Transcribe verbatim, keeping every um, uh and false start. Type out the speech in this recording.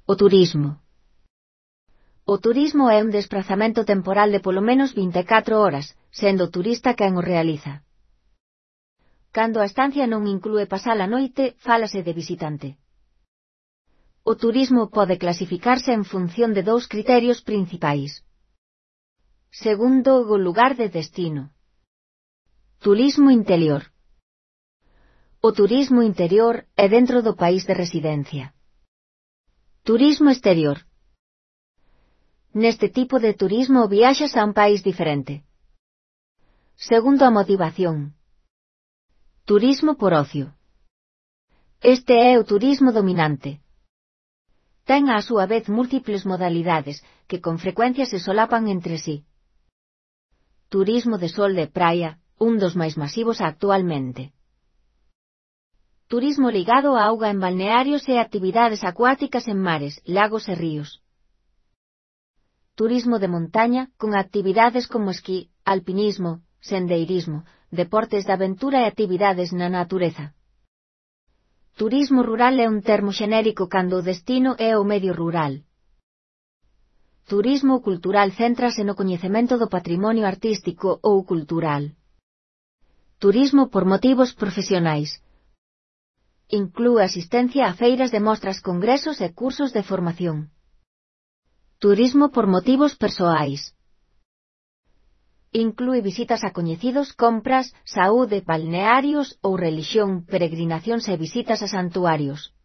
O turismo. O turismo é un desprazamento temporal de polo menos vinte e catro horas, sendo o turista quen o realiza. Cando a estancia non inclúe pasar a noite, fálase de visitante. O turismo pode clasificarse en función de dous criterios principais. Segundo, o lugar de destino. Turismo interior. O turismo interior é dentro do país de residencia. Turismo exterior. Neste tipo de turismo viaxas a un país diferente. Segundo a motivación. Turismo por ocio. Este é o turismo dominante. Ten á súa vez múltiples modalidades, que con frecuencia se solapan entre sí. Turismo de sol de praia, un dos máis masivos actualmente. Turismo ligado á auga en balnearios e actividades acuáticas en mares, lagos e ríos. Turismo de montaña, con actividades como esquí, alpinismo, sendeirismo, deportes de aventura e actividades na natureza. Turismo rural é un termo xenérico cando o destino é o medio rural. Turismo cultural céntrase no coñecemento do patrimonio artístico ou cultural. Turismo por motivos profesionais. Inclúe asistencia a feiras de mostras, congresos e cursos de formación. Turismo por motivos persoais. Inclúe visitas a coñecidos, compras, saúde, balnearios ou relixión, peregrinacións e visitas a santuarios.